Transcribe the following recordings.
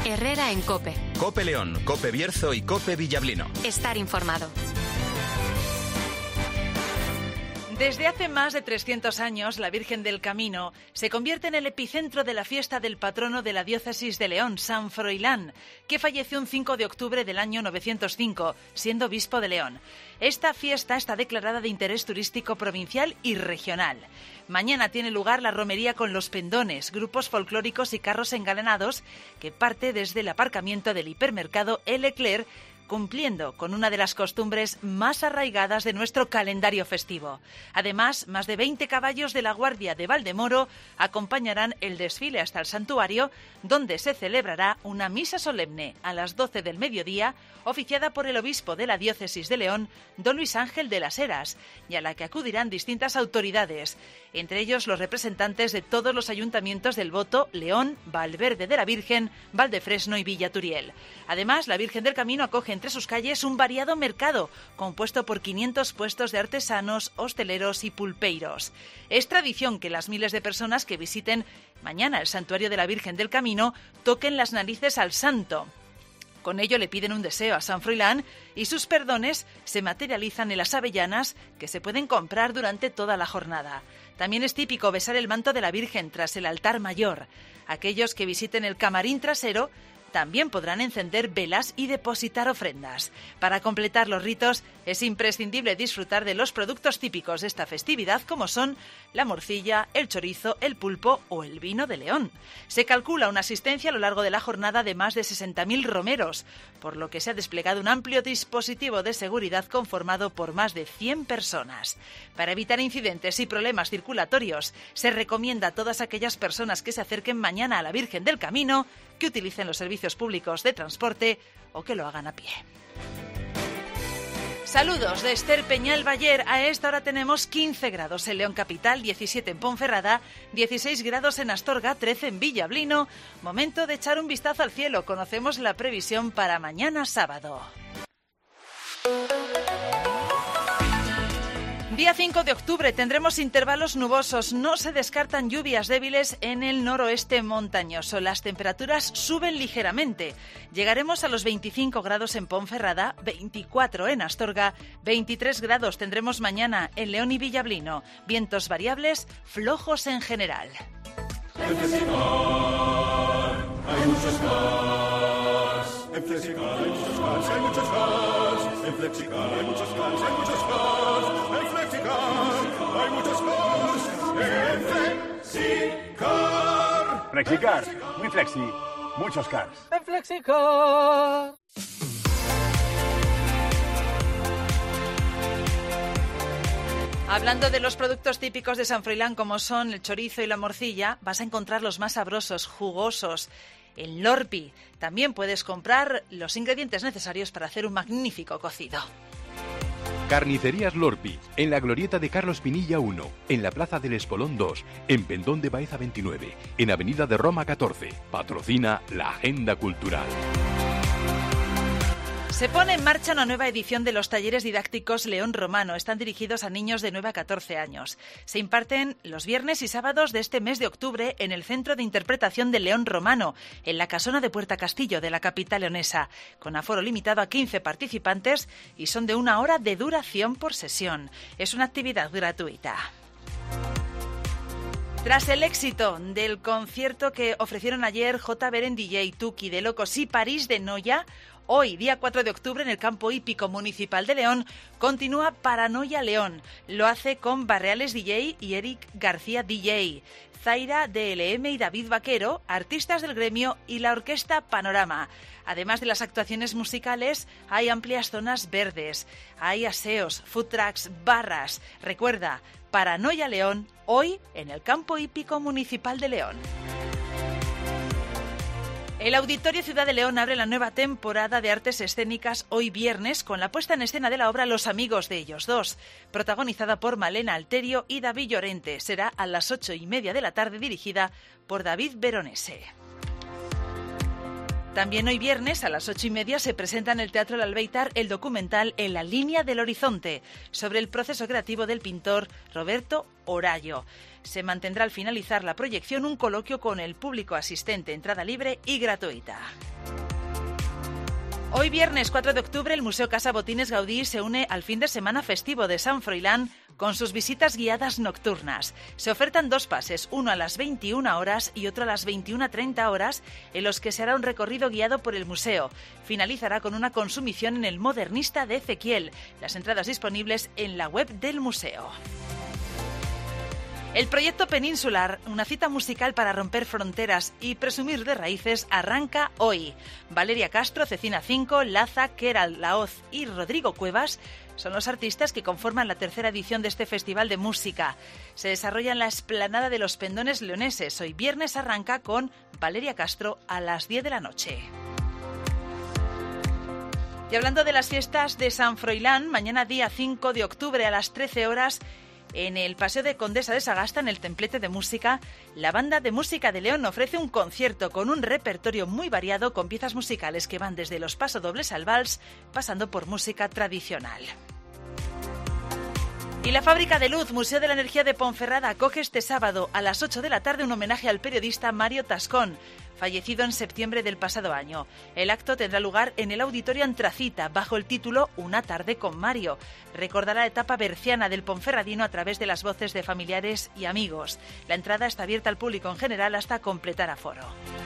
Herrera en COPE. COPE León, COPE Bierzo y COPE Villablino. Estar informado. Desde hace más de 300 años, la Virgen del Camino se convierte en el epicentro de la fiesta del patrono de la diócesis de León, San Froilán, que falleció un 5 de octubre del año 905, siendo obispo de León. Esta fiesta está declarada de interés turístico provincial y regional. Mañana tiene lugar la romería con los pendones, grupos folclóricos y carros engalanados, que parte desde el aparcamiento del hipermercado El Eclair, cumpliendo con una de las costumbres más arraigadas de nuestro calendario festivo. Además, más de 20 caballos de la Guardia de Valdemoro acompañarán el desfile hasta el santuario, donde se celebrará una misa solemne a las 12 del mediodía, oficiada por el obispo de la diócesis de León, don Luis Ángel de las Heras, y a la que acudirán distintas autoridades, entre ellos los representantes de todos los ayuntamientos del Boto, León, Valverde de la Virgen, Valdefresno y Villaturiel. Además, la Virgen del Camino acoge entre sus calles un variado mercado, compuesto por 500 puestos de artesanos, hosteleros y pulpeiros. Es tradición que las miles de personas que visiten mañana el santuario de la Virgen del Camino toquen las narices al santo. Con ello le piden un deseo a San Froilán y sus perdones se materializan en las avellanas que se pueden comprar durante toda la jornada. También es típico besar el manto de la Virgen tras el altar mayor. Aquellos que visiten el camarín trasero también podrán encender velas y depositar ofrendas. Para completar los ritos es imprescindible disfrutar de los productos típicos de esta festividad, como son la morcilla, el chorizo, el pulpo o el vino de León. Se calcula una asistencia a lo largo de la jornada de más de 60.000 romeros, por lo que se ha desplegado un amplio dispositivo de seguridad conformado por más de 100 personas. Para evitar incidentes y problemas circulatorios, se recomienda a todas aquellas personas que se acerquen mañana a la Virgen del Camino que utilicen los servicios públicos de transporte o que lo hagan a pie. Saludos de Esther Peñal Bayer. A esta hora tenemos 15 grados en León Capital, 17 en Ponferrada, 16 grados en Astorga, 13 en Villablino. Momento de echar un vistazo al cielo. Conocemos la previsión para mañana sábado. Día 5 de octubre tendremos intervalos nubosos. No se descartan lluvias débiles en el noroeste montañoso. Las temperaturas suben ligeramente. Llegaremos a los 25 grados en Ponferrada, 24 en Astorga, 23 grados tendremos mañana en León y Villablino. Vientos variables, flojos en general. En Flexicar hay muchos cars. En Flexicar hay muchos cars, hay muchos cars. En Flexicar hay muchos cars, hay muchos cars. En Flexicar hay muchos cars. En Flexicar. Flexicar, muy flexi, muchos cars. En Flexicar. Hablando de los productos típicos de San Froilán, como son el chorizo y la morcilla, vas a encontrar los más sabrosos, jugosos, el lorpi. También puedes comprar los ingredientes necesarios para hacer un magnífico cocido. Carnicerías Lorpi, en la glorieta de Carlos Pinilla 1, en la Plaza del Espolón 2, en Pendón de Baeza 29, en Avenida de Roma 14. Patrocina la Agenda Cultural. Se pone en marcha una nueva edición de los talleres didácticos León Romano. Están dirigidos a niños de 9 a 14 años. Se imparten los viernes y sábados de este mes de octubre en el Centro de Interpretación de León Romano, en la Casona de Puerta Castillo de la capital leonesa, con aforo limitado a 15 participantes y son de 1 hora de duración por sesión. Es una actividad gratuita. Tras el éxito del concierto que ofrecieron ayer J. Beren DJ, Tuki de Locos y París de Noia, hoy, día 4 de octubre, en el Campo Hípico Municipal de León, continúa Paranoia León. Lo hace con Barreales DJ y Eric García DJ, Zaira DLM y David Vaquero, artistas del gremio, y la Orquesta Panorama. Además de las actuaciones musicales, hay amplias zonas verdes, hay aseos, food trucks, barras. Recuerda, Paranoia León, hoy en el Campo Hípico Municipal de León. El Auditorio Ciudad de León abre la nueva temporada de artes escénicas hoy viernes con la puesta en escena de la obra Los amigos de ellos dos, protagonizada por Malena Alterio y David Llorente. Será a las 8:30 de la tarde, dirigida por David Veronese. También hoy viernes a las 8:30 se presenta en el Teatro El Albéitar el documental En la línea del horizonte, sobre el proceso creativo del pintor Roberto Orallo. Se mantendrá al finalizar la proyección un coloquio con el público asistente, entrada libre y gratuita. Hoy viernes 4 de octubre el Museo Casa Botines Gaudí se une al fin de semana festivo de Sant Froilán con sus visitas guiadas nocturnas. Se ofertan 2 pases, uno a las 21 horas y otro a las 21:30 horas, en los que se hará un recorrido guiado por el museo. Finalizará con una consumición en el Modernista de Ezequiel. Las entradas disponibles en la web del museo. El proyecto Peninsular, una cita musical para romper fronteras y presumir de raíces, arranca hoy. Valeria Castro, Cecina Cinco, Laza, Keral Laoz y Rodrigo Cuevas son los artistas que conforman la tercera edición de este festival de música. Se desarrolla en la explanada de los Pendones Leoneses. Hoy viernes arranca con Valeria Castro a las 10 de la noche. Y hablando de las fiestas de Sant Froilán, mañana día 5 de octubre a las 13 horas... en el Paseo de Condesa de Sagasta, en el Templete de Música, la Banda de Música de León ofrece un concierto con un repertorio muy variado con piezas musicales que van desde los pasodobles al vals, pasando por música tradicional. Y la Fábrica de Luz, Museo de la Energía de Ponferrada, acoge este sábado a las 8 de la tarde un homenaje al periodista Mario Tascón, fallecido en septiembre del pasado año. El acto tendrá lugar en el Auditorio Antracita, bajo el título Una tarde con Mario. Recordará la etapa berciana del ponferradino a través de las voces de familiares y amigos. La entrada está abierta al público en general hasta completar aforo.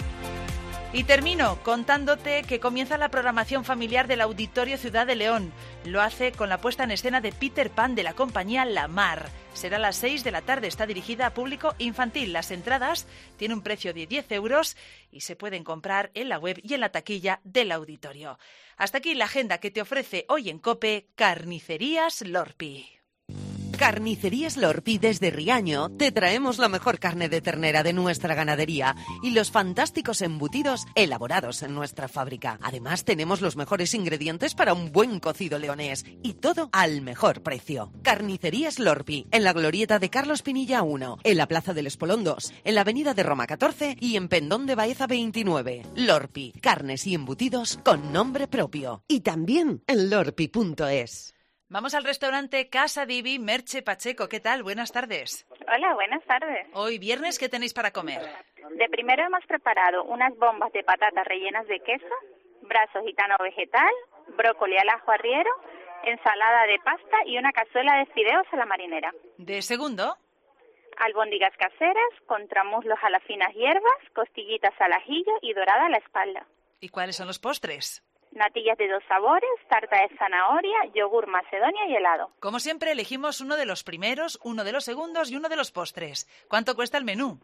Y termino contándote que comienza la programación familiar del Auditorio Ciudad de León. Lo hace con la puesta en escena de Peter Pan de la compañía La Mar. Será a las 6 de la tarde, está dirigida a público infantil. Las entradas tienen un precio de 10 euros y se pueden comprar en la web y en la taquilla del auditorio. Hasta aquí la agenda que te ofrece hoy en COPE Carnicerías Lorpi. Carnicerías Lorpi desde Riaño te traemos la mejor carne de ternera de nuestra ganadería y los fantásticos embutidos elaborados en nuestra fábrica. Además tenemos los mejores ingredientes para un buen cocido leonés y todo al mejor precio. Carnicerías Lorpi, en la glorieta de Carlos Pinilla 1, en la Plaza del Espolón 2, en la Avenida de Roma 14 y en Pendón de Baeza 29. Lorpi, carnes y embutidos con nombre propio. Y también en lorpi.es. Vamos al restaurante Casa Divi, Merche Pacheco. ¿Qué tal? Buenas tardes. Hola, buenas tardes. Hoy viernes, ¿qué tenéis para comer? De primero hemos preparado unas bombas de patatas rellenas de queso, brazo gitano vegetal, brócoli al ajo arriero, ensalada de pasta y una cazuela de fideos a la marinera. De segundo, albóndigas caseras, contramuslos a las finas hierbas, costillitas al ajillo y dorada a la espalda. ¿Y cuáles son los postres? Natillas de 2 sabores, tarta de zanahoria, yogur macedonia y helado. Como siempre, elegimos uno de los primeros, uno de los segundos y uno de los postres. ¿Cuánto cuesta el menú?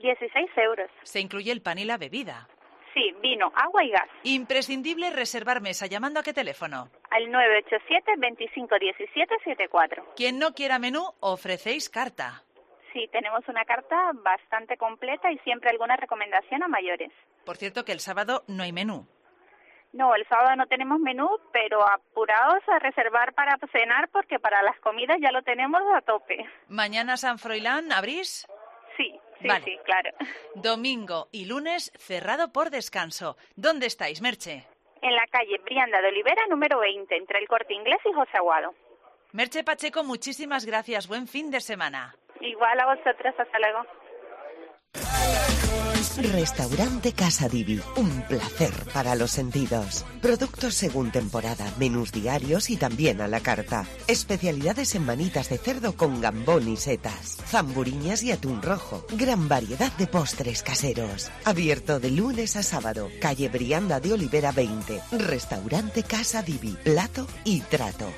16 euros. Se incluye el pan y la bebida. Sí, vino, agua y gas. Imprescindible reservar mesa. ¿Llamando a qué teléfono? Al 987 25 17 74. Quien no quiera menú, ofrecéis carta. Sí, tenemos una carta bastante completa y siempre alguna recomendación a mayores. Por cierto que el sábado no hay menú. No, el sábado no tenemos menú, pero apuraos a reservar para cenar porque para las comidas ya lo tenemos a tope. ¿Mañana Sant Froilán abrís? Sí, vale. Sí, claro. Domingo y lunes cerrado por descanso. ¿Dónde estáis, Merche? En la calle Brianda de Olivera, número 20, entre el Corte Inglés y José Aguado. Merche Pacheco, muchísimas gracias. Buen fin de semana. Igual a vosotros, hasta luego. Restaurante Casa Divi, un placer para los sentidos. Productos según temporada, menús diarios y también a la carta. Especialidades en manitas de cerdo con gambón y setas, zamburiñas y atún rojo. Gran variedad de postres caseros. Abierto de lunes a sábado. Calle Brianda de Olivera 20. Restaurante Casa Divi, plato y trato.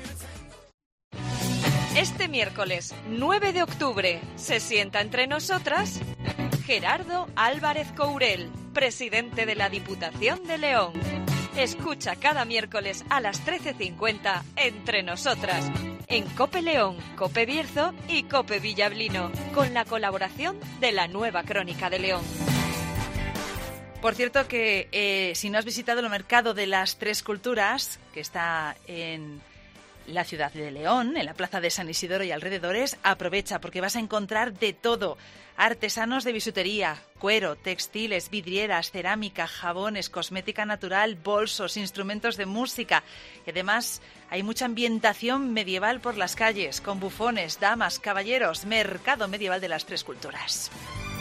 Este miércoles 9 de octubre se sienta entre nosotras Gerardo Álvarez Courel, presidente de la Diputación de León. Escucha cada miércoles a las 13:50 Entre Nosotras, en COPE León, COPE Bierzo y COPE Villablino, con la colaboración de la Nueva Crónica de León. Por cierto que si no has visitado el mercado de las Tres Culturas, que está en La ciudad de León, en la plaza de San Isidoro y alrededores, aprovecha porque vas a encontrar de todo. Artesanos de bisutería, cuero, textiles, vidrieras, cerámica, jabones, cosmética natural, bolsos, instrumentos de música. Y además hay mucha ambientación medieval por las calles, con bufones, damas, caballeros, mercado medieval de las tres culturas.